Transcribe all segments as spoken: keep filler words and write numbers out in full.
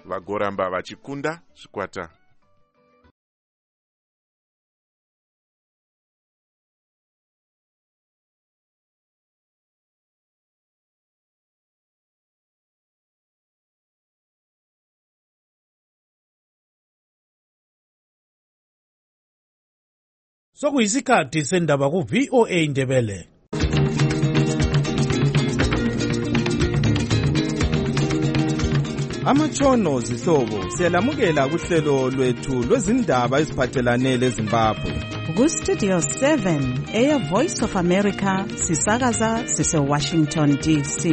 vagoramba vachikunda zvikwata. Sokuyisikhathi sendaba ku V O A Ndebele. Amatshono zihlobo siyalamukela kuhlelo lwethu lwezindaba eziphathelane leZimbabwe. Ku Studio seven eya Voice of America sisakaza sise Washington D C.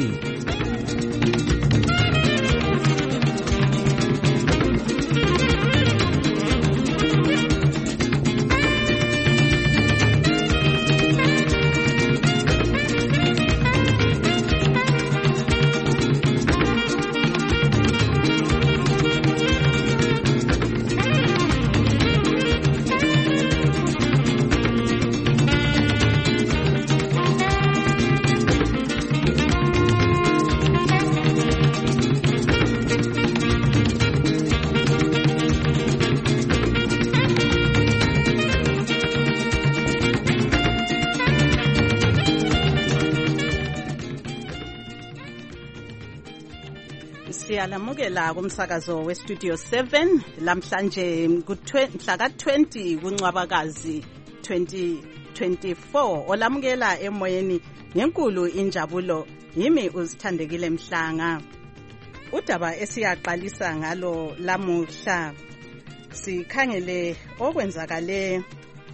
Siyalamukela kumsakazo we Studio seven lamhlanje mhla ka twenty kuNcwabakazi twenty twenty-four. Olamukela emoyeni ngenkulu injabulo yimi uzithandekile Mhlanga. Udaba esiyaqalisa ngalo lamuhla sikhangele okwenzakale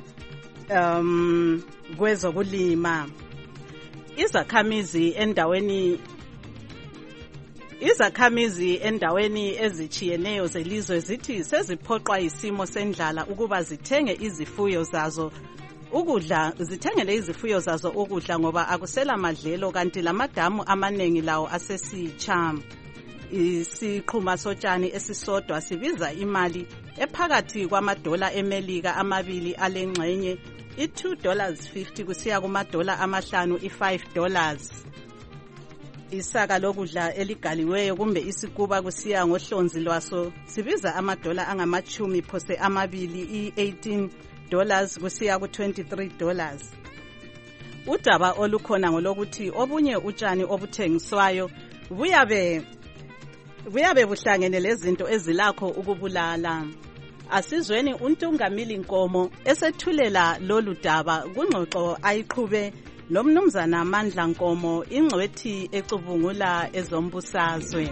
um kwezokulima. Izakhamizi endaweni Izakhamizi endaweni ezichiyeneyo zelizwe zithi seziphoqwa isimo sendlala ukuba zithenge izifuyo zazo ukudla zithengele izifuyo zazo ukudla ngoba akusela madlelo kanti lamadamu amanengi lawo asesitsha. Isiqhuma sotshani esisodwa sibiza imali ephakathi kwamadola eMelika amabili alengxenye i two dollars fifty kusiya kumadola amahlanu i five dollars. Isaka lokudla eligaliweyo kumbe isikuba kusiya ngohlonzi lwaso sibiza amadola angamachumi phose amabili i eighteen dollars kusiya ku twenty-three dollars. Udaba olukhona ngolokuthi obunye utshani obuthengiswayo buyabe buyabe buhlangene lezinto ezilakho ukubulala. Asizweni uNtungamili Nkomo esethulela lolu daba kungxoxo ayiqhube lomnumzana Mandla Nkomo ingcwethi ecubungula ezombusazwe.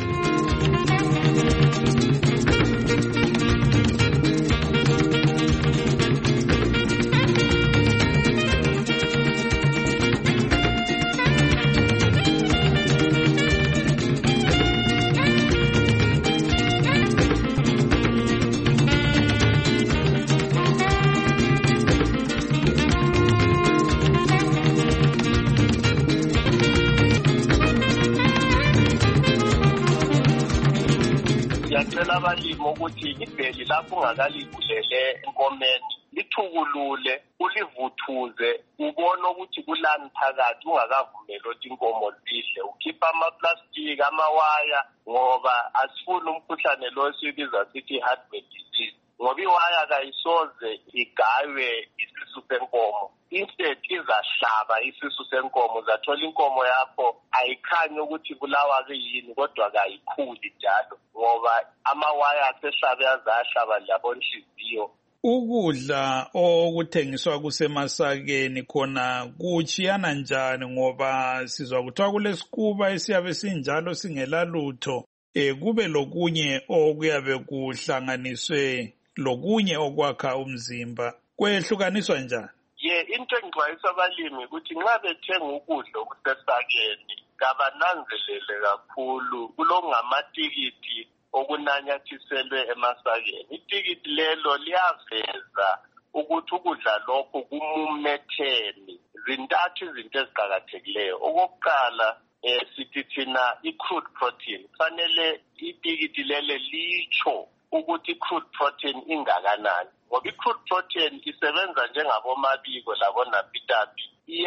Abalimi ukuthi ibheli lapho ungakalivulele enkomeni lithukulule ulivuthuze ubone ukuthi kulani phakathi ungakavumeli ukuthi inkomo zidle. Ukhipha amaplastic amawaya ngoba asifuni umkhuhlane lo esibiza sithi heartworm disease ngoba iwaya kayisoze igaywe isisu senkomo. Instead izahlaba isisu senkomo zathola inkomo yakho ayikhanyi ukuthi bulawa kuyini kodwa kayikhuli njalo ngoba amawaya asehlabe azahlaba labonhliziyo. Ukudla okuthengiswa kusemasakeni khona kuchiyana njani ngoba sizwa kuthiwa kulesikuba esiyabe sinjalo singela lutho eh kube lokunye okuyabe kuhlanganiswe lokunye okwakha umzimba kwehlukaniswa njani? Ye into engixwayisa abalimi ukuthi nxa bethenga ukudla okusesakeni kabananzelele kakhulu kulongamatikiti okunanyathiselwe emasakeni. Itikiti lelo liyaveza ukuthi ukudla lokho kumumetheni. Zintathu izinto eziqhakathekileyo. Okokuqala eh sithi thina i-crude protein fanele itikiti lele litsho ukuthi i-crude protein ingakanani. Ngoba i-crude protein isebenza njengabomabiko labonapitapi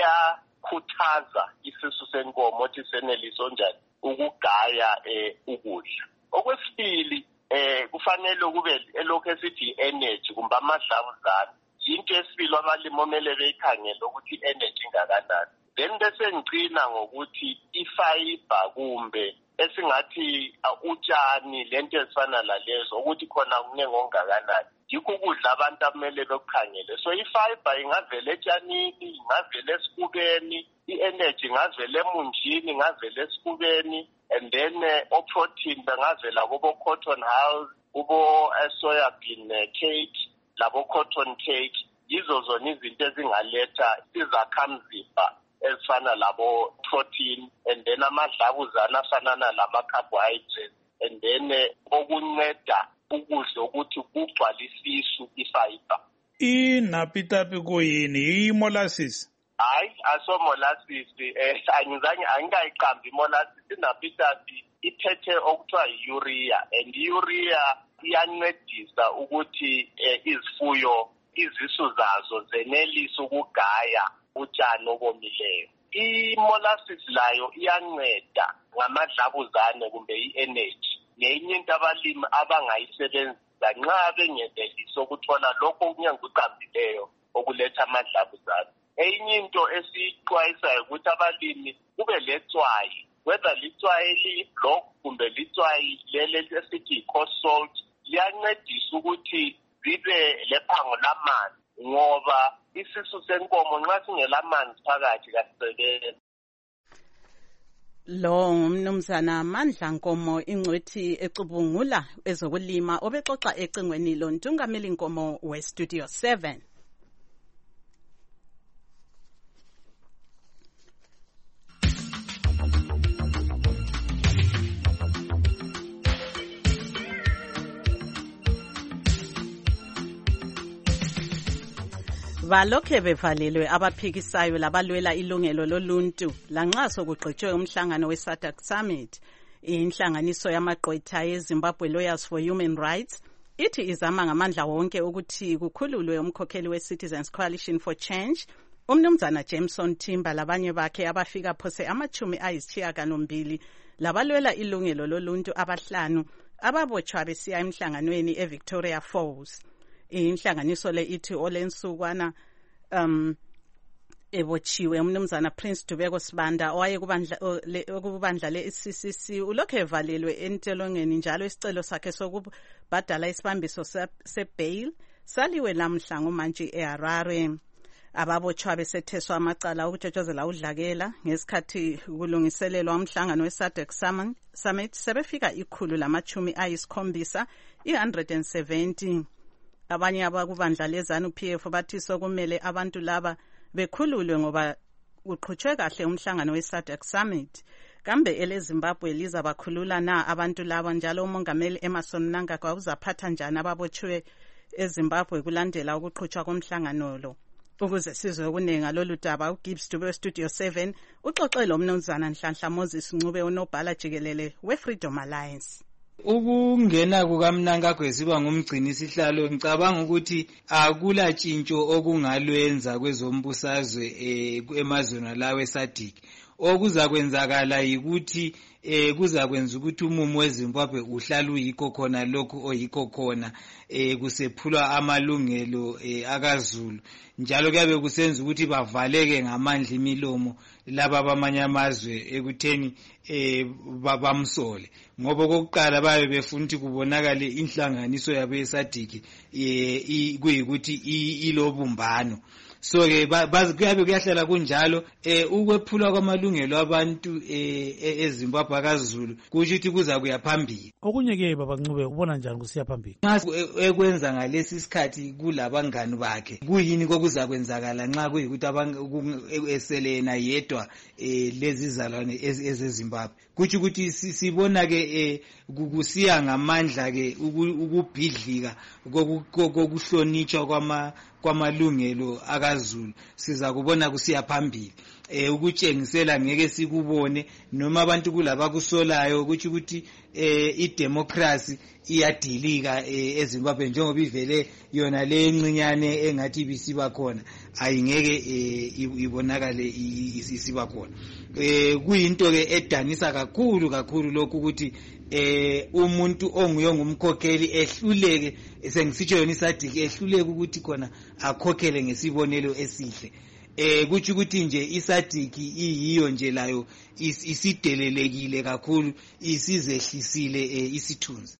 iyakhuthaza isisu senkomo ukuthi seneliso njani ukugaya eh ukudla. Okwesibili kufanele kube elokhu esithi energy kumbe amadlabuzane. Into esibili abalimi omele beyikhangele ukuthi i-energy ingakanani. Then bese ngicina ngokuthi i-fiber kumbe esingathi utshani lento ezifana lalezo ukuthi khona kuningi ongakanani. Yikho ukudla abantu amele bekukhangele. So i-fiber ingavela etshanini, ingavela esikubeni, i-energy ingavela emunjini, ingavela esikubeni, and then uh, o-protein bengavela kubo cotton hulls, kubo uh, soya bean uh, cake, labo cotton cake. Yizo zona izinto ezingaletha izakhamzimba ezifana labo protein, and then amadlabuzane afanana lama carbohydrates, and then uh, okunceda ukudla ukuthi kugcwalisisu ifiber. Inapitapi kuyini i-molasses? Hayi, aso molasses eh angizange angayiqambi molasses. Inapitapi ithethe okuthiwa i-urea, and i-urea iyancedisa ukuthi eh, izifuyo izisu zazo zenelisa ukugaya utshani obomileyo. I-molasses layo iyanceda ngamadlabuzane kumbe i-energy. Ngenye into abalimi abangayisebenzisa nxa bengenelisa ukuthola lokho okunyenguqambileyo okuletha amadlabuzane. Enye into esixwayisayo ukuthi abalimi kube letswayi, whether litswayi li-block kumbe litswayi lele esithi i-coast salt, liyancedisa ukuthi zibe lephango lamanzi, ngoba isisu senkomo nxa singelamanzi phakathi kasisebenzi. Lo ngumnumzana Mandla Nkomo, ingcwethi ecubungula ezokulima, obexoxa ecingweni lo Ntungameli Nkomo we-Studio seven. Balokhe bevalelwe abaphikisayo labalwela ilungelo loluntu lanxa sokugqitshwe umhlangano we-S A D C Summit. Inhlanganiso yamagqwetha ye-Zimbabwe Lawyers for Human Rights ithi izama ngamandla wonke ukuthi kukhululwe umkhokheli we-Citizens Coalition for Change, umnumzana Jameson Timber labanye bakhe abafika phose amachumi ayisishiyagalombili labalwela ilungelo loluntu abahlanu ababotshwa besiya emhlanganweni eVictoria Falls. Inhlanganiso le ithi olensukwana um ebotshiwe umnumzana Prince Dubeko Sibanda owaye kubandla le-C C C ulokhu evalelwe entelongeni, njalo isicelo sakhe sokubhadala isibambiso se-bail saliwe lamhla ngumantshi eHarare. Ababotshwa besetheswa amacala ukutshotshozela udlakela ngesikhathi kulungiselelwa umhlangano we-S A D C Summit sebefika ikhulu lamachumi ayisikhombisa one hundred seventy. Abanye abakubandla lezanu P F bathi sokumele abantu laba bekhululwe ngoba uqhutshwe kahle umhlangano we-S A D C Summit. Kambe ele Zimbabwe liza bakhulula na abantu laba, njalo umongameli Emmerson Mnangagwa uzaphatha njani ababotshwe eZimbabwe kulandela ukuqhutshwa komhlangano lo? Ukuze sizwe kunenga lolu daba, uGibbs Dube Studio seven uxoxe lo mnumzana Nhlanhla Moses Ncube unobhala jikelele we-Freedom Alliance. Ukungena kukaMnangagwa siba ngumgcini sihlalo, ngicabanga ukuthi akula tshintsho okungalwenza kwezombusazwe emazweni lawe e-S A D C. Okuzakwenzakala yikuthi eh kuzakwenza ukuthi umumo weZimbabwe uhlala uyikho khona lokhu oyikho khona eh kusephulwa amalungelo eh akaZulu, njalo kuyabe kusenza ukuthi bavaleke ngamandla imilomo laba bamanye amazwe ekutheni eh bamsole, ngoba kokuqala babe befuna ukuthi kubonakale inhlanganiso yabo ye-S A D C eh kuyikuthi ilobumbano. So ke kuyabe kuyahlala kunjalo eh ukwephula kwamalungelo abantu eh eZimbabwe akaZulu kusho ukuthi kuza kuya phambili. Okunye ke baba Ncube ubona njani kusiya phambili? Ekwenza ngalesi sikhathi kulabangani bakhe kuyini kokuza kwenzakala nxa kuyikuthi abantu eselena yedwa eh lezi zalwane ezeZimbabwe, kuthi ukuthi sibona ke eh kusiya ngamandla ke ukubhidlika kokuhlonitshwa kwama kwamalungelo akaZulu siza kubona kusiya phambili. Eh ukutshengisela ngeke sikubone noma abantu kulaba kusolayo ukuthi ukuthi eh idemocracy iyadilika eZimbabwe njengoba ivele yona le encinyane engathi bisiba khona ayingeke ibonakale isiba khona. Eh kuyinto ke edanisa kakhulu kakhulu lokhu ukuthi eh umuntu onguye ngumkhokheli ehluleke sengisitsho yona iSADC ehluleke ukuthi khona akhokhele ngesibonelo esihle. Eh kuthi ukuthi nje iSADC iyiyo nje layo isidelelekile kakhulu isizehlisile isithunzi.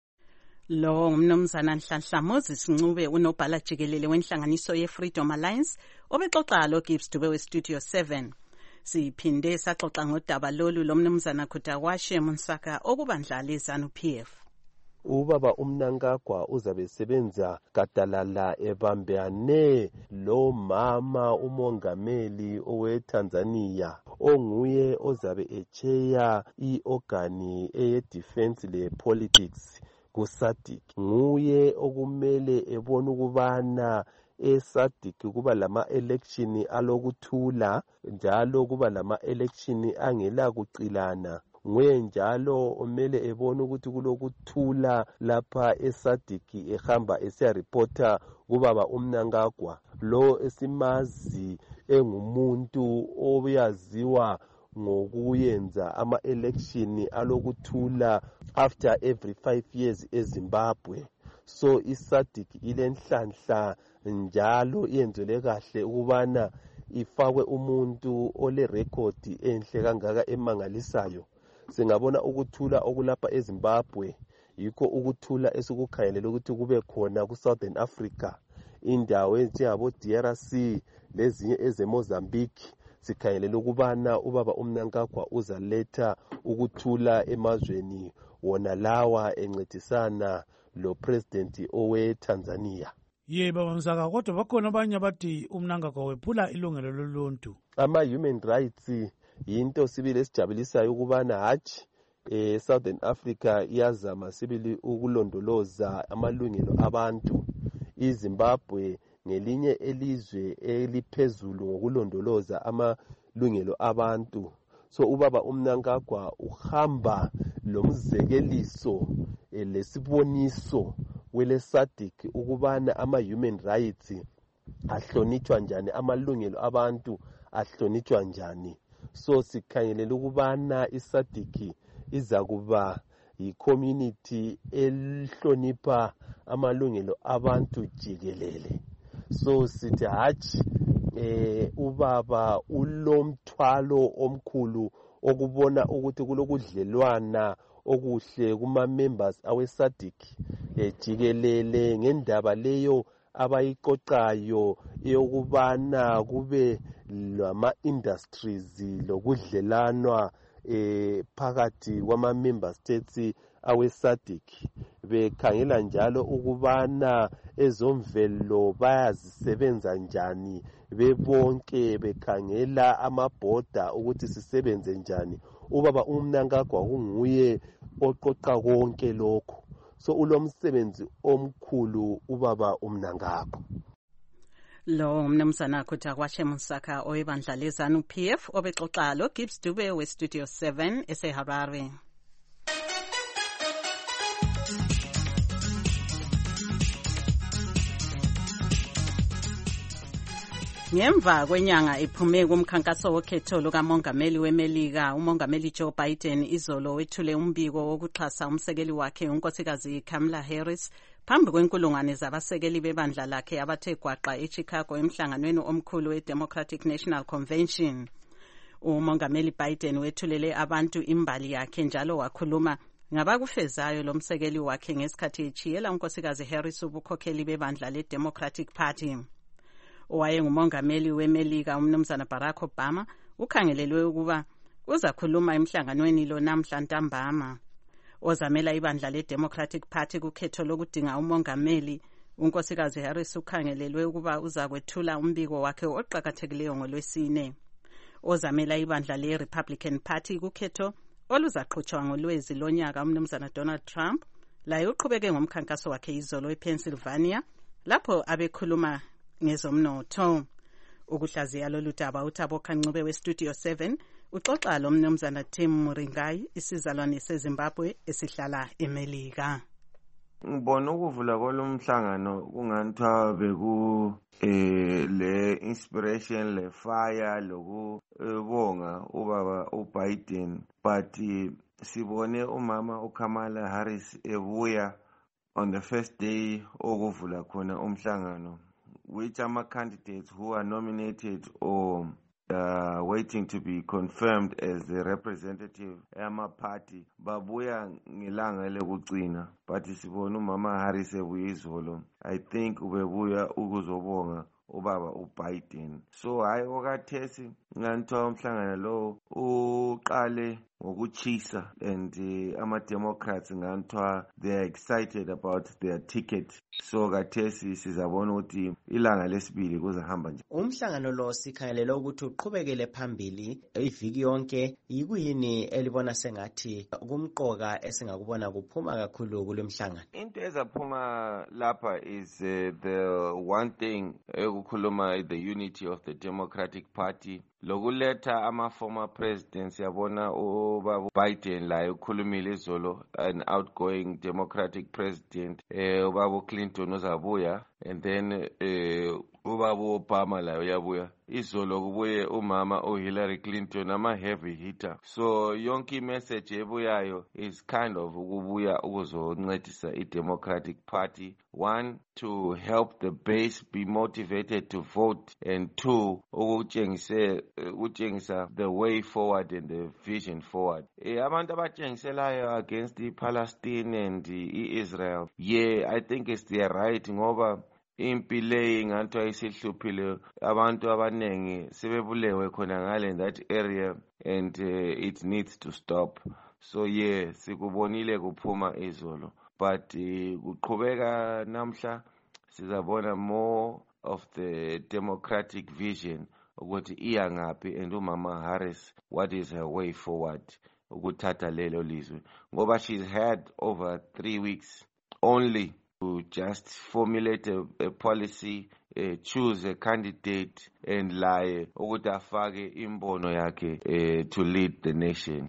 Lo ngumnumzana Nhlanhla Moses Ncube unobhala jikelele wenhlanganiso yeFreedom Alliance obexoxa lo Gibbs Dube weStudio seven. Siphinde saxoxa ngodaba lolu lomnumzana Khudawashe Munsaka okubandlala iZANU-P F. Ubaba uMnangagwa uzabe sebenza gadalala ebambeane lo mama umongameli oweTanzania onguye ozabe echeya iorgani eye defense le politics kuSADC. Nguye okumele ebona ukubana eSADC kuba lama election alokuthula njalo kuba lama election angela kucilana. Nguye njalo omele ebona ukuthi kulokuthula lapha eSADC ehamba esiya reporter kubaba uMnangagwa lo esimazi engumuntu oyaziwa ngokuyenza ama election alokuthula after every five years eZimbabwe. So iSADC ilenhlanhla njalo iyenzele kahle ukubana ifakwe umuntu ole record enhle kangaka emangalisayo. Singabona ukuthula okulapha eZimbabwe yikho ukuthula esikukhayelele ukuthi kube khona ku Southern Africa, indawo enjengabo D R C lezinye ezeMozambique. Sikhayelele ukubana ubaba uMnangagwa uzaletha ukuthula emazweni wona lawa encedisana lo president owe Tanzania. Ye baba Msaka, kodwa bakhona abanye abathi uMnangagwa wephula ilungelo loluntu. Ama human rights yinto sibili esijabulisayo ukubana hatshi eh Southern Africa iyazama sibili ukulondoloza amalungelo abantu. iZimbabwe ngelinye elizwe eliphezulu ngokulondoloza amalungelo abantu. So ubaba uMnangagwa uhamba lomzekeliso lesiboniso wele SADC ukubana ama human rights ahlonitshwa njani, amalungelo abantu ahlonitshwa njani. So sikhangelela ukubana iSADC iza kuba yi-community elihlonipha amalungelo abantu jikelele. So sithi hatshi eh ubaba ulomthwalo omkhulu okubona ukuthi kulokudlelwana okuhle kuma members awe SADC ejikelele ngendaba leyo abayiqoqayo eyokubana kube lama industries lokudlelanwa eh phakathi kwama member states awe SADC. Bekhangela njalo ukubana ezomvelo bayazisebenza njani bebonke, bekhangela amabhoda ukuthi sisebenze njani. Ubaba uMnangagwa unguye oqoqa konke lokho. So ulomsebenzi omkhulu ubaba uMnangagwa. Lo mnumzana Khudawashe Munsaka oyebandla leZANU-P F obexoxa lo Gibbs Dube weStudio seven eseHarare. Ngemva kwenyanga iphume kumkhankaso wokhetho lukamongameli weMelika, umongameli Joe Biden izolo wethule umbiko wokuxhasa umsekeli wakhe unkosikazi Kamala Harris phambi kwenkulungwane zabasekeli bebandla lakhe abathe gwaqa eChicago emhlanganweni omkhulu weDemocratic National Convention. Umongameli Biden wethulele abantu imbali yakhe njalo wakhuluma ngabakufezayo lomsekeli wakhe ngesikhathi echiyela unkosikazi Harris ubukhokheli bebandla leDemocratic Party. Owaye ngumongameli weMelika umnumzana Barack Obama ukhangelelwe ukuba uzakhuluma emhlanganweni lo namhla ntambama. Ozamela ibandla leDemocratic Party kukhetho lokudinga umongameli, unkosikazi Harris ukhangelelwe ukuba uzakwethula umbiko wakhe oqhakathekileyo ngolwesine. Ozamela ibandla leRepublican Party kukhetho oluzaqhutshwa ngolwezi lonyaka umnumzana Donald Trump laye uqhubeke ngomkhankaso wakhe izolo ePennsylvania lapho abekhuluma ngezomnotho. Ukuhlaziya lolu daba uThabo Kancube weStudio seven uxoxa lo mnumzana Tim Muringai isizalwane seZimbabwe esihlala eMelika. Ngibona ukuvula kwalomhlangano kunganithiwa beku eh le inspiration le fire lokubonga ubaba uBiden, but sibone umama uKamala Harris ebuya on the first day okuvula khona umhlangano, which ama candidates who are nominated or uh, waiting to be confirmed as the representative ama party babuya ngelanga lekugcina, but sibone umama Harris ebuya izolo. I think ubebuya ukuzobonga ubaba uBiden. So hayi okathesi nganthiwa umhlangano lo uqale ngokuchisa, and uh, ama Democrats nganthiwa they are excited about their ticket. So kathesi sizabona ukuthi ilanga lesibili kuzahamba nje. Umhlangano lo sikhangelela ukuthi uqhubekele phambili iviki yonke. Yikuyini elibona sengathi kumqoka esingakubona kuphuma kakhulu kulomhlangano? Into ezaphuma lapha is uh, the one thing ekukhuluma the unity of the Democratic Party, lokuletha ama former presidents. Yabona ubaba Biden la ukhulumile izolo, an outgoing Democratic president, eh ubaba Clinton uzabuya, and then eh ubaba Obama la uyabuya. Izolo kubuye umama uHillary Clinton, ama heavy hitter. So yonke message ebuyayo is kind of ukubuya ukuzoncedisa i-Democratic Party. One, to help the base be motivated to vote, and two, ukutshengisa ukutshengisa the way forward and the vision forward. Eh abantu abatshengiselayo against i-Palestine and i-Israel, yeah, I think it's their right, ngoba impile nganthiwa isihluphile, abantu abanengi sebebulewe khona ngale that area, and uh, it needs to stop. So yeah, sikubonile kuphuma izolo, but uh, kuqhubeka namhla sizabona more of the democratic vision ukuthi iya ngaphi, and umama Harris, what is her way forward ukuthatha lelo lizwe, ngoba she's had over three weeks only to just formulate a, a policy, uh, choose a candidate, and lie ukuthi afake imbono yakhe uh, to lead the nation.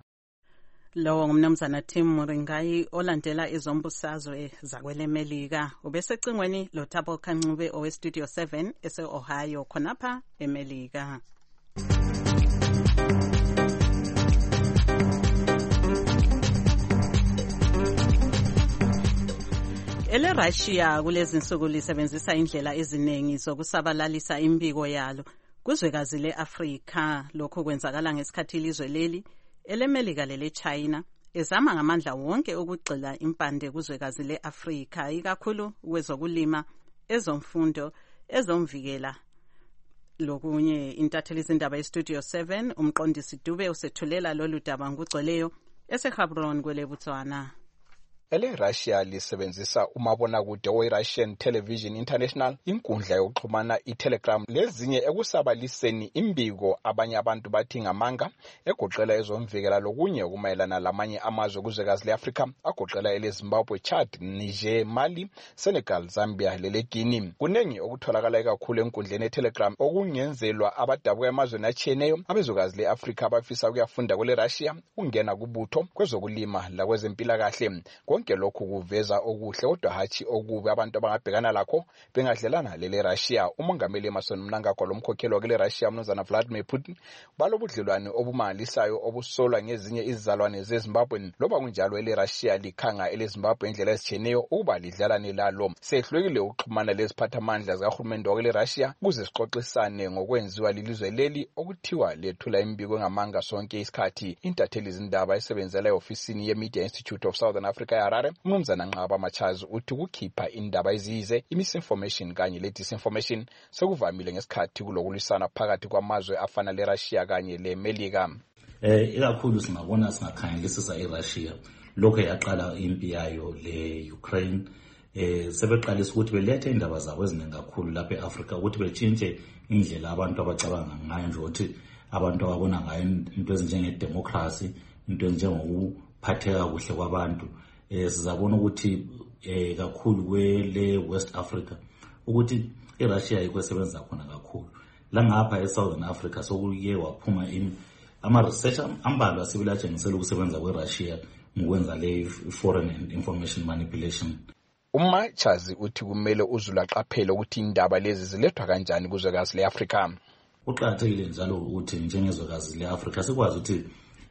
Lo ngumnumzana Tim Muringai olandela izombusazwe zakwele Melika. Ubesecingweni lo Thabo Kancube owe Studio seven ese Ohio khonapha eMelika. Ele Russia kulezi nsuku lisebenzisa indlela eziningi zokusabalalisa imbiko yalo kuzwekazi leAfrika. Lokho kwenzakala ngesikhathi ilizwe leli eleMelika lele China ezama ngamandla wonke ukugxila impande kuzwekazi leAfrika, ikakhulu kwezokulima, ezomfundo, ezomvikela. Lokunye intatheli izindaba eStudio seven umqondisi Dube usethulela lolu daba ngugcweleyo eseHabron kwele Botswana. Ele Russia lisebenzisa umabonakude we-Russian Television International, inkundla yokuxhumana iTelegram, lezinye ekusabaliseni imbiko abanye abantu bathi ngamanga egoqela ezomvikela lokunye ukumayelana lamanye amazwe kuzwekazi leAfrika agoqela eleZimbabwe, Chad, Niger, Mali, Senegal, Zambia lele Guinea. Kunengi okutholakala kakhulu enkundleni eTelegram okungenzelwa abadabuka emazweni atshiyeneyo abezwekazi leAfrika abafisa ukuyafunda kwele Russia, ungena kubutho kwezokulima lakwezempilakahle. Konke lokhu kuveza okuhle kodwa hatshi okubi abantu abangabhekana lakho bengadlelana lele Russia. Umongameli Emmerson Mnangagwa lomkhokheli wakele Russia umnumzana Vladimir Putin balobudlelwane obumalisayo obusolwa ngezinye izizalwane zeZimbabwe, loba kunjalo ele Russia likhanga ele Zimbabwe indlela ezitshiyeneyo ukuba lidlalane lalo. Sehlulekile ukuxhumana leziphathamandla zikahulumende wakele Russia kuze sixoxisane ngokwenziwa lilizwe leli okuthiwa lethula imbiko ngamanga sonke isikhathi. Intatheli izindaba esebenzela eofisini yeMedia Institute of Southern Africa Harare umnumzana Nqaba Machazi uthi ukukhipha indaba eziyize imisinformation kanye le disinformation sekuvamile ngesikhathi kulokulisana phakathi kwamazwe afana leRussia kanye leMelika. Eh ikakhulu singabona singakhangelisisa eRussia lokho yaqala impi yayo leUkraine, eh sebeqalisa ukuthi belethe indaba zabo eziningi kakhulu lapha eAfrika ukuthi betshintshe indlela abantu abacabanga ngayo nje ukuthi abantu ababona ngayo into ezinjenge democracy, into enjengokuphatheka kuhle kwabantu. Eh sizabona ukuthi eh kakhulu kwele West Africa ukuthi iRussia ikwesebenza khona kakhulu la ngapha eSouthern Africa sokuye waphuma in ama research ambalwa sibilatshengisela ukusebenza kweRussia ngokwenza le foreign and information manipulation. Umachazi uthi kumele uzula qaphela ukuthi indaba lezi zilethwa kanjani kuzwekazi leAfrika. Uqathekile njalo ukuthi njengezwekazi leAfrika sikwazi ukuthi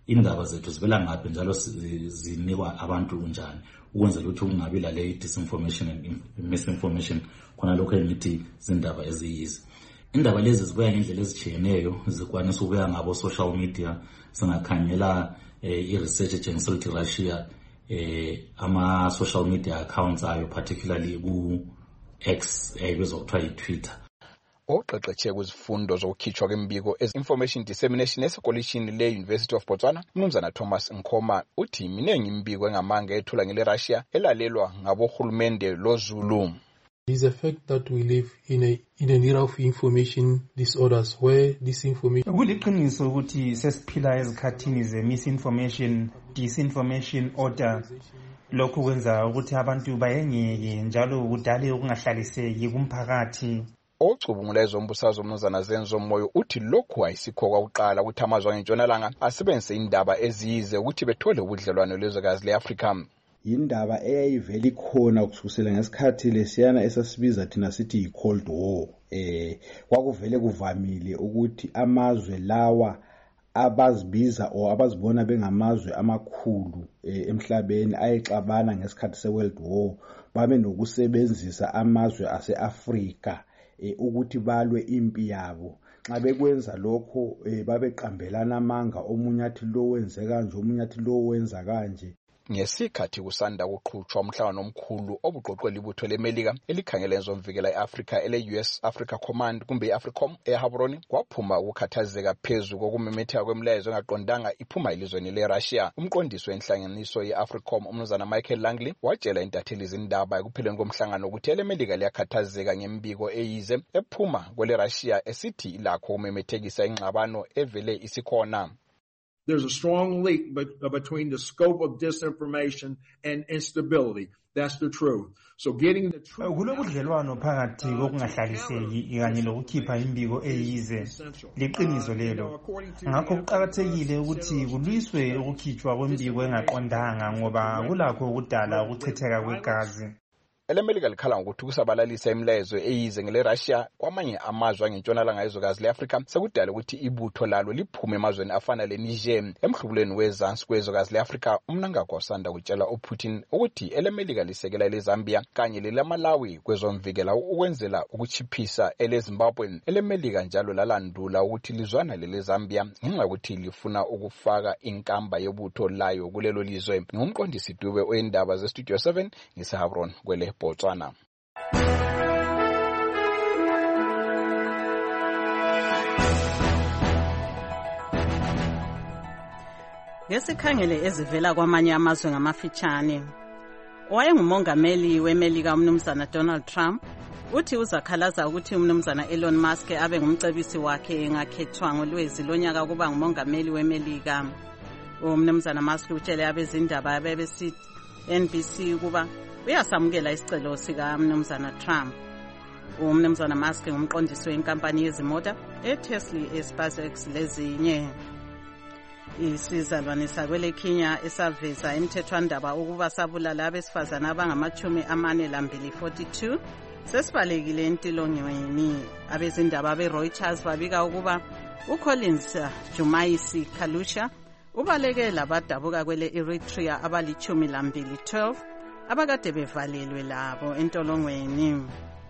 indaba zethu zivela ngaphi njalo zinikwa abantu njani, ukwenzela ukuthi kungabi lale disinformation and misinformation khona lokho engithi zindaba eziyizi. Indaba lezi zibuya ngendlela ezitshiyeneyo, zikwanisa ukuya ngabo social media, singakhangela i-research etshengisa ukuthi Russia eh ama social media accounts ayo particularly ku X ebizwa kuthiwa yi-Twitter. Oqeqetshe kuzifundo zokukhitshwa kwembiko as-information dissemination esekolishini le-University of Botswana, Mnumzana Thomas Nkoma uthi minengi imbiko engamanga ethula ngele Russia elalelwa ngabohulumende loZulu. It is a fact that we live in a in an era of information disorders where disinformation. Kuliqiniso ukuthi sesiphila ezikhathini ze misinformation, disinformation order. Lokhu kwenza ukuthi abantu bayengeke njalo kudale ukungahlaliseki kumphakathi. Ocubungula ezombusazwe Mnumzana Zenzo Moyo uthi lokhu ayisikho kwakuqala ukuthi amazwe angentshonalanga asebenzise indaba eziyize ukuthi bethole ubudlelwano lwezwekazi le-Afrika. Indaba eyayivela ikhona kusukela ngesikhathi lesiyana esasibiza thina sithi i-Cold War. Eh kwakuvele kuvamile ukuthi amazwe lawa abazibiza o abazibona bengamazwe amakhulu emhlabeni ayexabana ngesikhathi se-World War babe nokusebenzisa amazwe ase-Afrika ukuthi balwe impi yabo. Xa bekwenza lokho babeqambelana amanga, omunye athi lo wenze kanje, omunye athi lo wenza kanje. Ngesikhathi kusanda kuqhutshwa umhlangano omkhulu obuqoqwe libutho leMelika elikhangela ezomvikela eAfrica ele-U S Africa Command kumbe i-AFRICOM eHaburoni, kwaphuma ukukhathazeka phezu kokumemetheka kwemilayezo engaqondanga iphuma elizweni le-Russia. Umqondisi wenhlanganiso ye-AFRICOM uMnumzana Michael Langley watshela intatheli izindaba ekupheleni komhlangano ukuthi eleMelika liyakhathazeka ngembiko eyize ephuma kwele-Russia esithi ilakho ukumemethekisa ingxabano evele isikhona. There's a strong link between the scope of disinformation and instability. That's the truth. So getting the truth. Kulobudlelwano phakathi kokungahlaliseki kanye lokukhipha imbiko eyize liqiniso lelo. Ngakho kuqakathekile ukuthi kulwiswe ukukhitshwa kwembiko engaqondanga ngoba kulakho ukudala ukuchitheka kwegazi. eleMelika likhala ngokuthi kusabalalisa imilayezo eyize ngele Russia kwamanye amazwe angentshonalanga yezwekazi le-Afrika sekudala ukuthi ibutho lalo liphume emazweni afana le-Niger emhlubulweni wezansi kwezwekazi le-Afrika. Umnangagwa usanda kutshela uPutin ukuthi eleMelika lisekela ele-Zambia kanye lelaMalawi kwezomvikela ukwenzela ukuchiphisa ele-Zimbabwe. eleMelika njalo lalandula ukuthi lizwana lele-Zambia ngenxa yokuthi lifuna ukufaka inkamba yebutho layo kulelo lizwe. Ngumqondisi Dube oyindaba ze-Studio seven ngiseHaburoni kwele Botswana. Ngesikhangele ezivela kwamanye amazwe ngamafitshane, owayengumongameli weMelika uMnumzana Donald Trump uthi uzakhalaza ukuthi uMnumzana Elon Musk abe ngumcebisi wakhe engakhethwa ngolwezi lonyaka kuba ngumongameli weMelika. uMnumzana Musk utshele abezindaba abebesithi N B C kuba uyasamukela isicelo sika Mnumzana Trump. uMnumzana Musk ngumqondisi wenkampani yezimota eTesla, eSpaceX lezinye. Isizalwane sakwele Kenya esaveza emthethwandaba ukuba sabulala abesifazana abangamachumi amane lambili forty-two sesibalekile entilongweni. Abezindaba beReuters babika ukuba uCollins Jumaisi Kalusha ubaleke labadabuka kwele Eritrea abalichumi lambili twelve abakade bevalelwe labo entolongweni.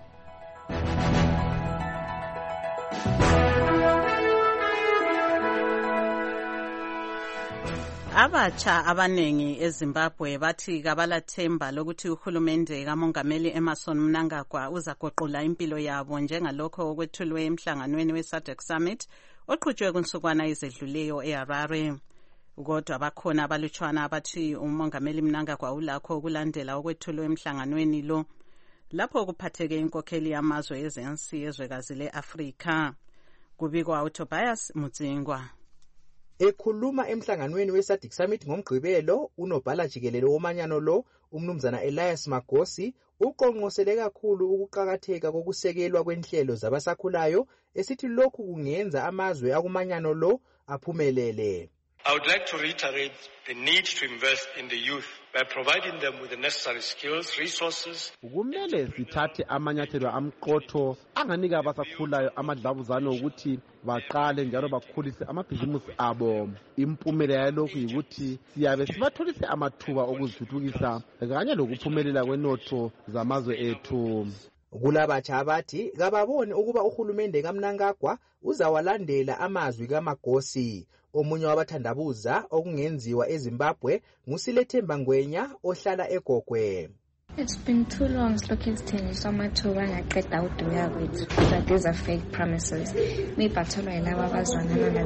Abatsha abanengi eZimbabwe bathi kabalathemba lokuthi uhulumende kamongameli Emmerson Mnangagwa uzagoqula impilo yabo njengalokho okwethulwe emhlanganweni we-SADC Summit oqhutshwe kunsukwana ezedluleyo eHarare. Kodwa bakhona abalutshwana abathi umongameli Mnangagwa ulakho ukulandela okwethulwe emhlanganweni lo lapho kuphatheke inkokheli yamazwe ezensi ezwekazi le-Afrika. Kubikwa uTobias Mutsingwa. Ekhuluma emhlanganweni we-SADC Summit ngomgqibelo, unobhala jikelele womanyano lo uMnumzana Elias Magosi uqonqosele kakhulu ukuqhakatheka kokusekelwa kwenhlelo zabasakhulayo esithi lokhu kungenza amazwe akumanyano lo aphumelele. I would like to reiterate the need to invest in the youth by providing them with the necessary skills, resources. Kumele sithathe amanyathelo amqotho anganika abasakhulayo amadlabuzane ukuthi baqale njalo bakhulise amabhizimusi abo. Impumela yalokhu yikuthi siyabe sibatholise amathuba okuzithuthukisa kanye lokuphumelela kwenotho zamazwe ethu. Kulabatsha abathi kababone ukuba uhulumende kaMnangagwa uzawalandela amazwi kaMagosi. Omunye wabathandabuza okungenziwa eZimbabwe nguSilethemba Ngwenya ohlala eGogwe. It's been too long silokhu sithengiswa amathuba angaqeda uduya kwethu, but these are fake promises. Mibhatholwa yilaba abazwana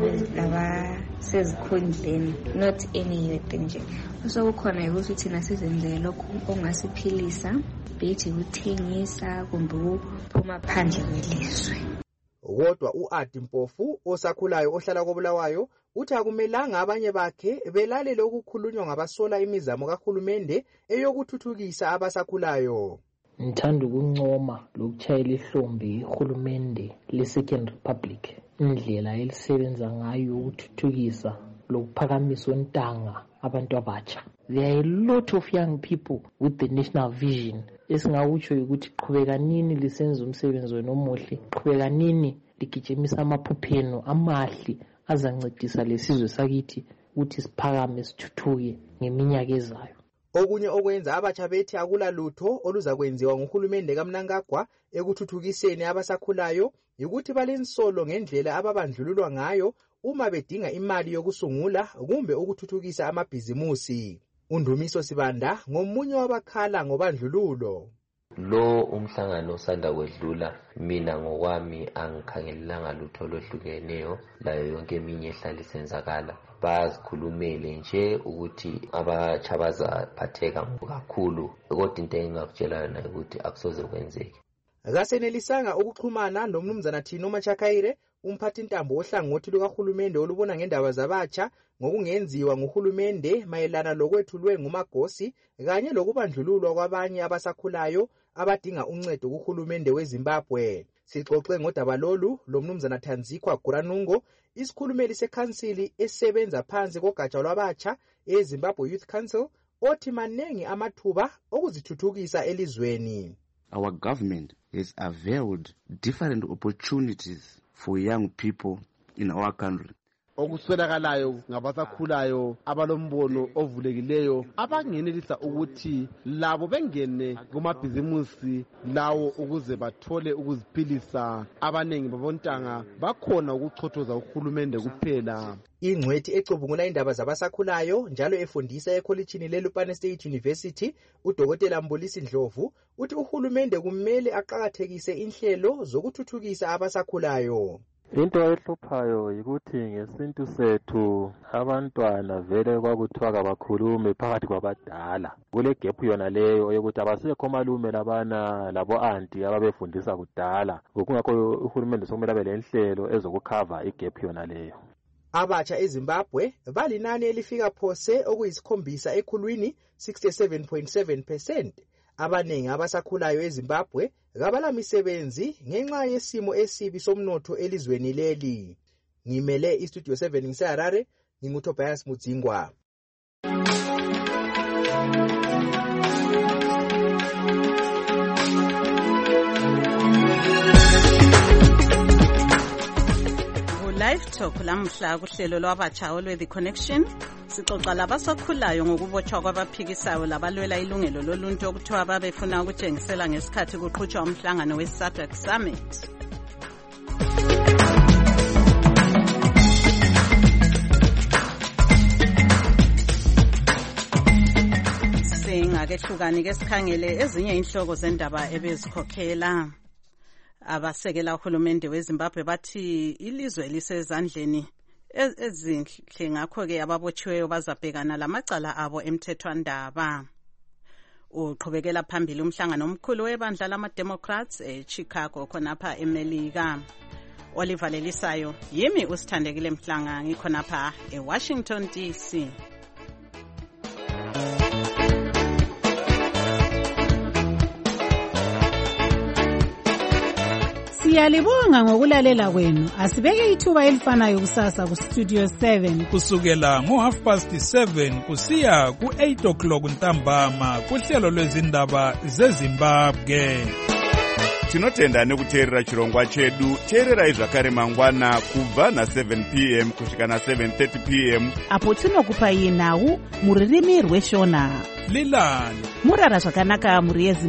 nabasezikhundleni, not any youth nje. So kukhona ukuthi thina sizenzele lokhu ongasiphilisa, bethi ukuthengisa kumbe ukuphuma phandle kwelizwe. Kodwa uAdi Mpofu osakhulayo ohlala koBulawayo uthi akumelanga abanye bakhe belalele ukukhulunywa ngabasola imizamo kahulumende eyokuthuthukisa abasakhulayo. Ngithanda ukuncoma lokuchayela ihlombe ihulumende le-Second Republic indlela elisebenza ngayo ukuthuthukisa lokuphakamisa ontanga abantu abatsha. There are a lot of young people with the national vision. Esingawutsho ukuthi qhubeka nini lisenza umsebenzi wenu omuhle, qhubeka nini ligijimisa amaphupheno amahle azancedisa lesizwe sakithi ukuthi siphakame sithuthuke ngeminyaka ezayo. Okunye okwenza abatsha bethi akula lutho oluzakwenziwa nguhulumende kaMnangagwa ekuthuthukiseni abasakhulayo ukuthi balensolo ngendlela ababandlululwa ngayo uma bedinga imali yokusungula kumbe ukuthuthukisa amabhizimusi. Undumiso Sibanda ngomunye wabakhala ngobandlululo. Lo umhlangano osanda kwedlula mina ngokwami angikhangelelanga lutho olwehlukeneyo layo yonke eminye ehlala isenzakala. Bazikhulumele nje ukuthi abatsha bazaphatheka kakhulu, kodwa into engingakutshela yona ukuthi akusoze kwenzeke. Akasenelisanga ukuxhumana nomnumzana Thino Machakaire, umphathi ntambo ohlangothi lukahulumende olubona ngendaba zabatsha ngokungenziwa nguhulumende mayelana lokwethulwe nguMagosi kanye lokubandlululwa kwabanye abasakhulayo abadinga uncedo kuhulumende weZimbabwe. Sixoxe ngodaba lolu lomnumzana Thanzikwa Guranungo, isikhulumeli sekhansili esebenza phansi kogatsha lwabatsha eZimbabwe Youth Council, othi manengi amathuba okuzithuthukisa elizweni. Our government has availed different opportunities for young people in our country. Okuswelakalayo ngabasakhulayo abalombono ovulekileyo abangenelisa ukuthi labo bengene kumabhizimusi lawo ukuze bathole ukuziphilisa. Abanengi babontanga bakhona ukuchothoza uhulumende kuphela. Ingcwethi ecubungula indaba zabasakhulayo njalo efundisa ekholejini leLupane State University, uDokotela Mbulisi Ndlovu uthi uhulumende kumele aqhakathekise inhlelo zokuthuthukisa abasakhulayo. Into ehluphayo yikuthi ngesintu sethu abantwana vele kwakuthiwa kabakhulume phakathi kwabadala. Kule gap yona leyo yokuthi abasekho malume labana labo anti ababefundisa kudala. Ngokungakho uhulumende sokumele abe lenhlelo ezokukhava igap yona leyo. Abatsha eZimbabwe balinani elifika phose okuyisikhombisa ekhulwini sixty-seven point seven percent. Abanengi abasakhulayo eZimbabwe kabala misebenzi ngenxa yesimo esibi somnotho elizweni leli. Ngimele iStudio seven ngiseHarare, nginguTobias Mudzingwa. Live Talk lamhla kuhlelo lwabatsha olwe The Connection. Sixoxa labasakhulayo ngokubotshwa kwabaphikisayo labalwela ilungelo loluntu okuthiwa babefuna ukutshengisela ngesikhathi kuqhutshwa umhlangano we-SADC Summit. Singakehlukani ke sikhangele ezinye inhloko zendaba ebezikhokhela. Abasekela uhulumende weZimbabwe bathi ilizwe lisezandleni ezinhle, ngakho ke ababotshiweyo bazabhekana lamacala abo emthethwandaba. Uqhubekela phambili umhlangano omkhulu webandla lama-Democrats eChicago khonapha eMelika. Oliver Lelisayo yimi usithandekile Mhlanga ngikhonapha eWashington D C. Siyalibonga ngokulalela kwenu. Asibeke ithuba elifanayo kusasa ku Studio seven kusukela ngo half past seven kusiya ku eight o'clock ntambama kuhlelo lwezindaba zeZimbabwe. Tinotenda nekuteerera chirongwa chedu. Teererai zvakare mangwana kubva na seven p m kusvika na seven thirty p m apo tinokupai nhau muririmi rweshona. Lilani murara zvakanaka muri